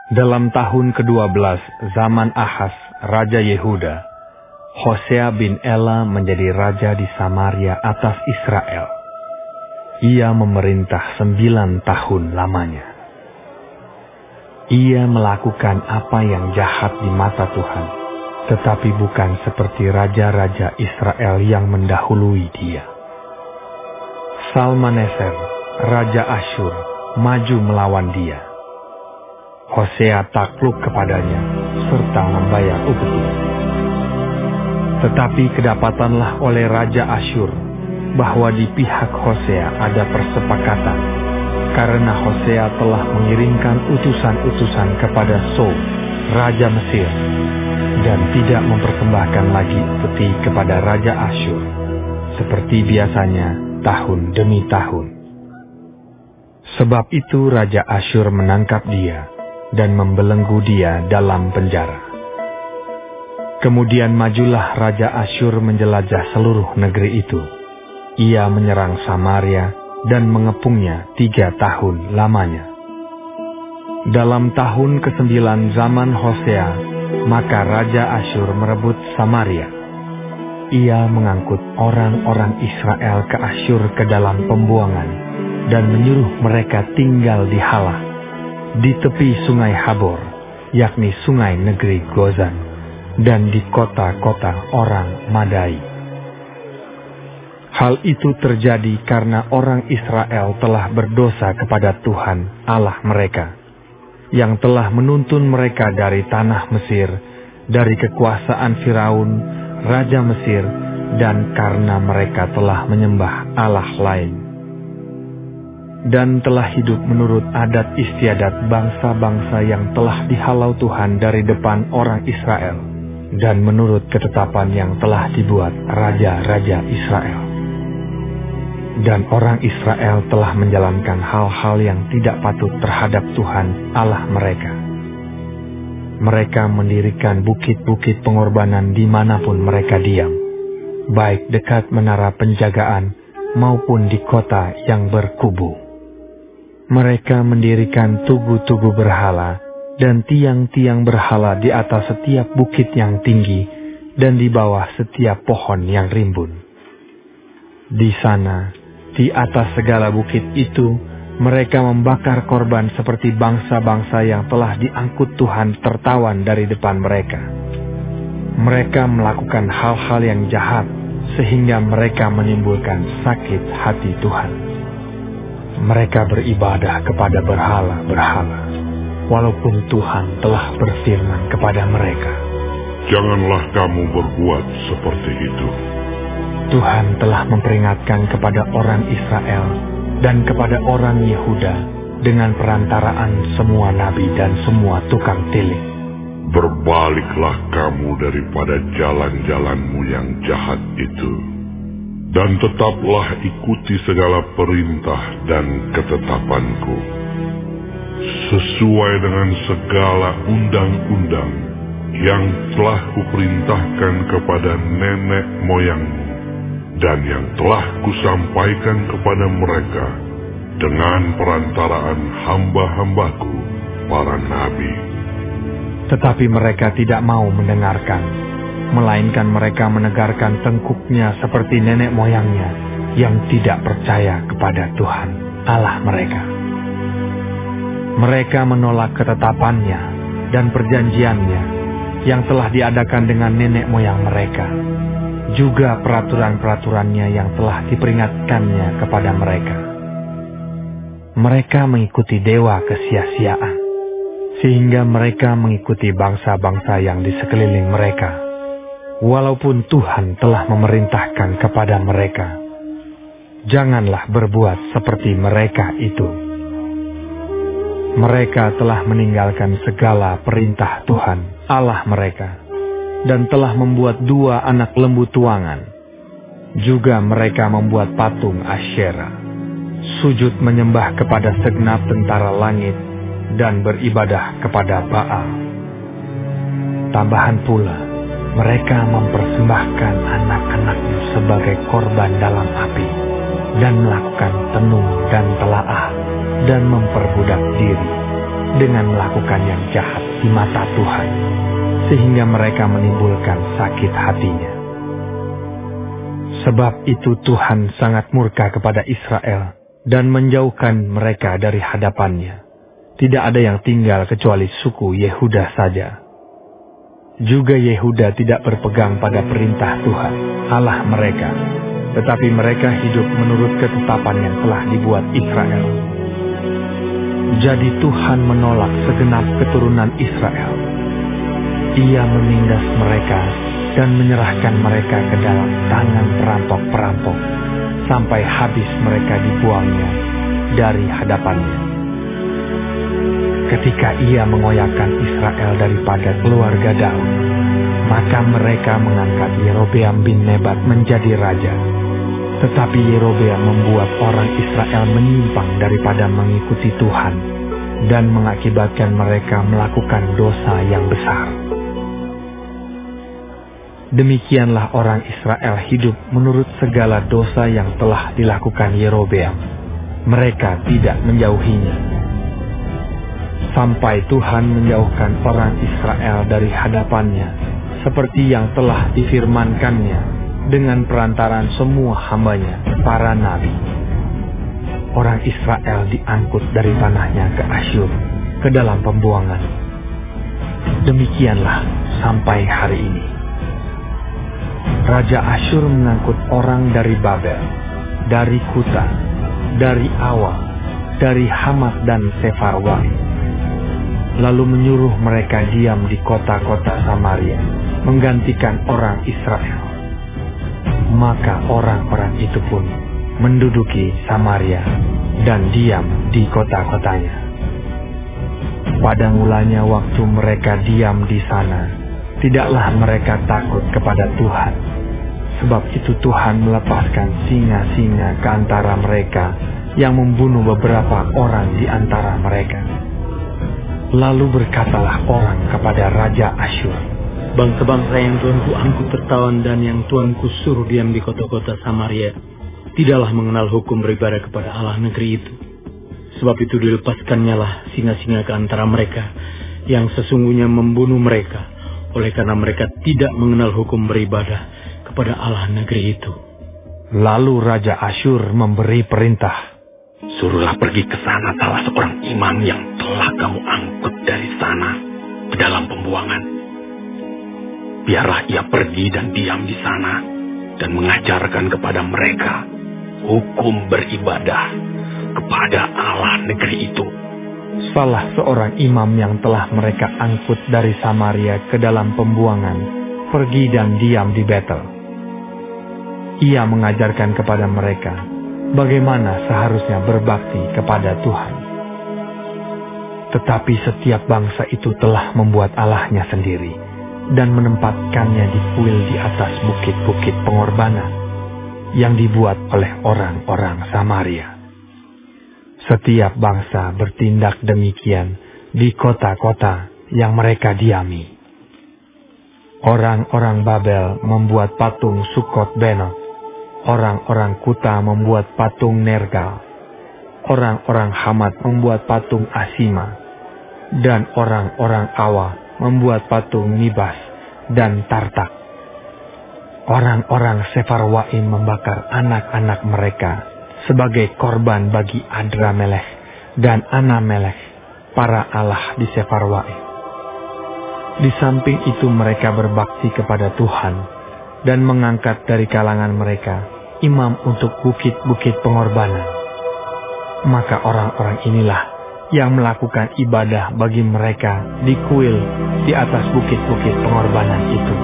Dalam tahun ke-12 zaman Ahaz, Raja Yehuda, Hosea bin Ela menjadi raja di Samaria atas Israel. Ia memerintah 9 tahun lamanya. Ia melakukan apa yang jahat di mata Tuhan, tetapi bukan seperti raja-raja Israel yang mendahului dia. Salmaneser, Raja Asyur, maju melawan dia. Hosea takluk kepadanya, serta membayar upeti. Tetapi kedapatanlah oleh Raja Asyur bahwa di pihak Hosea ada persepakatan, karena Hosea telah mengirimkan utusan-utusan kepada So, Raja Mesir, dan tidak mempersembahkan lagi upeti kepada Raja Asyur, seperti biasanya tahun demi tahun. Sebab itu Raja Asyur menangkap dia dan membelenggu dia dalam penjara. Kemudian majulah Raja Asyur menjelajah seluruh negeri itu. Ia menyerang Samaria dan mengepungnya 3 tahun lamanya. Dalam tahun ke-9 zaman Hosea, maka Raja Asyur merebut Samaria. Ia mengangkut orang-orang Israel ke Asyur ke dalam pembuangan dan menyuruh mereka tinggal di Halah, di tepi sungai Habor, yakni sungai negeri Gozan, dan di kota-kota orang Madai. Hal itu terjadi karena orang Israel telah berdosa kepada Tuhan Allah mereka, yang telah menuntun mereka dari tanah Mesir, dari kekuasaan Firaun, Raja Mesir, dan karena mereka telah menyembah Allah lain, dan telah hidup menurut adat istiadat bangsa-bangsa yang telah dihalau Tuhan dari depan orang Israel, dan menurut ketetapan yang telah dibuat raja-raja Israel. Dan orang Israel telah menjalankan hal-hal yang tidak patut terhadap Tuhan Allah mereka. Mereka mendirikan bukit-bukit pengorbanan dimanapun mereka diam, baik dekat menara penjagaan maupun di kota yang berkubu. Mereka mendirikan tugu-tugu berhala dan tiang-tiang berhala di atas setiap bukit yang tinggi dan di bawah setiap pohon yang rimbun. Di sana, di atas segala bukit itu, mereka membakar korban seperti bangsa-bangsa yang telah diangkut Tuhan tertawan dari depan mereka. Mereka melakukan hal-hal yang jahat sehingga mereka menimbulkan sakit hati Tuhan. Mereka beribadah kepada berhala-berhala, walaupun Tuhan telah berfirman kepada mereka, "Janganlah kamu berbuat seperti itu." Tuhan telah memperingatkan kepada orang Israel dan kepada orang Yehuda dengan perantaraan semua nabi dan semua tukang tilik. Berbaliklah kamu daripada jalan-jalanmu yang jahat itu, dan tetaplah ikuti segala perintah dan ketetapanku, sesuai dengan segala undang-undang yang telah kuperintahkan kepada nenek moyangmu, dan yang telah kusampaikan kepada mereka dengan perantaraan hamba-hambaku, para nabi. Tetapi mereka tidak mau mendengarkan, melainkan mereka menegarkan tengkuknya seperti nenek moyangnya yang tidak percaya kepada Tuhan Allah mereka. Mereka menolak ketetapannya dan perjanjiannya yang telah diadakan dengan nenek moyang mereka, juga peraturan-peraturannya yang telah diperingatkannya kepada mereka. Mereka mengikuti dewa kesia-siaan, sehingga mereka mengikuti bangsa-bangsa yang di sekeliling mereka, walaupun Tuhan telah memerintahkan kepada mereka, "Janganlah berbuat seperti mereka itu." Mereka telah meninggalkan segala perintah Tuhan Allah mereka, dan telah membuat 2 anak lembu tuangan. Juga mereka membuat patung Asyera, sujud menyembah kepada segenap tentara langit, dan beribadah kepada Baal. Tambahan pula, mereka mempersembahkan anak-anaknya sebagai korban dalam api, dan melakukan tenung dan telaah, dan memperbudak diri, dengan melakukan yang jahat di mata Tuhan, sehingga mereka menimbulkan sakit hatinya. Sebab itu Tuhan sangat murka kepada Israel dan menjauhkan mereka dari hadapannya. Tidak ada yang tinggal kecuali suku Yehuda saja. Juga Yehuda tidak berpegang pada perintah Tuhan, Allah mereka, tetapi mereka hidup menurut ketetapan yang telah dibuat Israel. Jadi Tuhan menolak segenap keturunan Israel. Ia menindas mereka dan menyerahkan mereka ke dalam tangan perampok-perampok, sampai habis mereka dibuangnya dari hadapannya. Ketika ia mengoyakkan Israel daripada keluarga Daud, maka mereka mengangkat Yerobeam bin Nebat menjadi raja. Tetapi Yerobeam membuat orang Israel menyimpang daripada mengikuti Tuhan, dan mengakibatkan mereka melakukan dosa yang besar. Demikianlah orang Israel hidup menurut segala dosa yang telah dilakukan Yerobeam. Mereka tidak menjauhinya. Sampai Tuhan menjauhkan orang Israel dari hadapannya, seperti yang telah difirmankannya dengan perantaran semua hambanya, para nabi. Orang Israel diangkut dari tanahnya ke Asyur, ke dalam pembuangan. Demikianlah sampai hari ini. Raja Asyur mengangkut orang dari Babel, dari Kuta, dari Awa, dari Hamat dan Sefarwai, lalu menyuruh mereka diam di kota-kota Samaria, menggantikan orang Israel. Maka orang-orang itu pun menduduki Samaria dan diam di kota-kotanya. Pada mulanya waktu mereka diam di sana, tidaklah mereka takut kepada Tuhan. Sebab itu Tuhan melepaskan singa-singa ke antara mereka yang membunuh beberapa orang di antara mereka. Lalu berkatalah orang kepada Raja Asyur, bangsa-bangsa yang Tuanku angkut tertawan dan yang Tuanku suruh diam di kota-kota Samaria, tidaklah mengenal hukum beribadah kepada Allah negeri itu. Sebab itu dilepaskannya lah singa-singa ke antara mereka yang sesungguhnya membunuh mereka, oleh karena mereka tidak mengenal hukum beribadah kepada Allah negeri itu. Lalu Raja Asyur memberi perintah, suruhlah pergi ke sana salah seorang imam yang telah kamu angkut dari sana ke dalam pembuangan. Biarlah ia pergi dan diam di sana dan mengajarkan kepada mereka hukum beribadah kepada Allah negeri itu. Salah seorang imam yang telah mereka angkut dari Samaria ke dalam pembuangan pergi dan diam di Betel. Ia mengajarkan kepada mereka bagaimana seharusnya berbakti kepada Tuhan. Tetapi setiap bangsa itu telah membuat Allahnya sendiri dan menempatkannya di kuil di atas bukit-bukit pengorbanan yang dibuat oleh orang-orang Samaria. Setiap bangsa bertindak demikian di kota-kota yang mereka diami. Orang-orang Babel membuat patung Sukot Benot. Orang-orang Kuta membuat patung Nergal. Orang-orang Hamat membuat patung Asima. Dan orang-orang Awa membuat patung Nibas dan Tartak. Orang-orang Sefarwaim membakar anak-anak mereka sebagai korban bagi Adramelech dan Anamelech, para allah di Sefarwaim. Di samping itu mereka berbakti kepada Tuhan dan mengangkat dari kalangan mereka imam untuk bukit-bukit pengorbanan. Maka orang-orang inilah yang melakukan ibadah bagi mereka di kuil di atas bukit-bukit pengorbanan itu.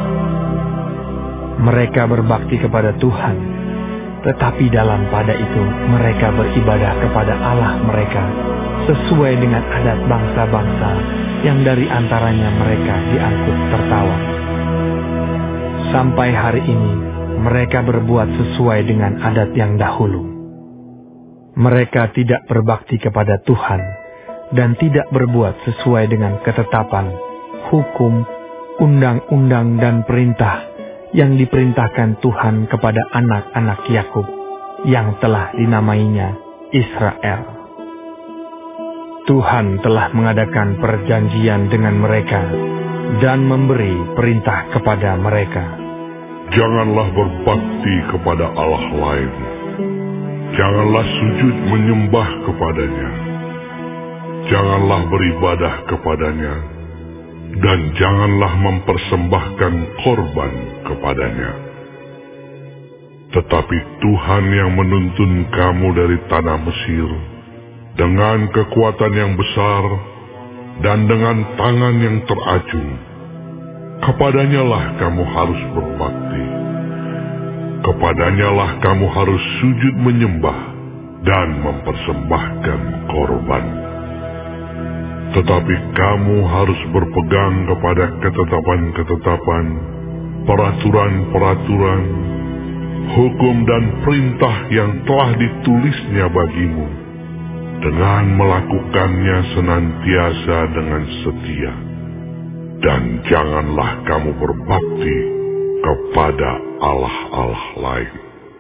Mereka berbakti kepada Tuhan, tetapi dalam pada itu mereka beribadah kepada Allah mereka sesuai dengan adat bangsa-bangsa yang dari antaranya mereka diangkut tertawan. Sampai hari ini mereka berbuat sesuai dengan adat yang dahulu. Mereka tidak berbakti kepada Tuhan dan tidak berbuat sesuai dengan ketetapan, hukum, undang-undang dan perintah yang diperintahkan Tuhan kepada anak-anak Yakub yang telah dinamainya Israel. Tuhan telah mengadakan perjanjian dengan mereka dan memberi perintah kepada mereka. Janganlah berbakti kepada Allah lain. Janganlah sujud menyembah kepadanya. Janganlah beribadah kepadanya. Dan janganlah mempersembahkan korban kepadanya. Tetapi Tuhan yang menuntun kamu dari tanah Mesir dengan kekuatan yang besar dan dengan tangan yang teracung, kepadanya lah kamu harus berbakti. Kepadanya lah kamu harus sujud menyembah dan mempersembahkan korban. Tetapi kamu harus berpegang kepada ketetapan-ketetapan, peraturan-peraturan, hukum dan perintah yang telah ditulisnya bagimu, dengan melakukannya senantiasa dengan setia. Dan janganlah kamu berbakti kepada allah-allah lain.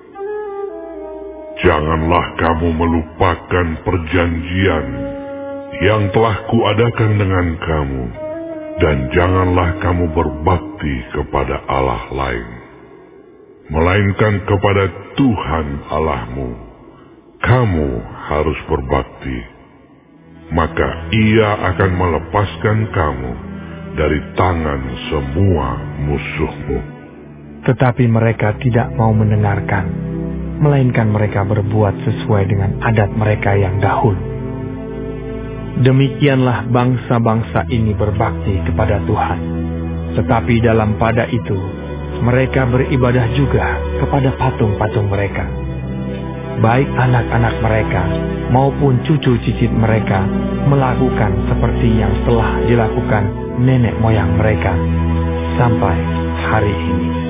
Janganlah kamu melupakan perjanjian yang telah kuadakan dengan kamu, dan janganlah kamu berbakti kepada allah lain, melainkan kepada Tuhan Allahmu. Kamu harus berbakti, maka Ia akan melepaskan kamu dari tangan semua musuhmu. Tetapi mereka tidak mau mendengarkan, melainkan mereka berbuat sesuai dengan adat mereka yang dahulu. Demikianlah bangsa-bangsa ini berbakti kepada Tuhan. Tetapi dalam pada itu, mereka beribadah juga kepada patung-patung mereka. Baik anak-anak mereka maupun cucu cicit mereka melakukan seperti yang telah dilakukan nenek moyang mereka sampai hari ini.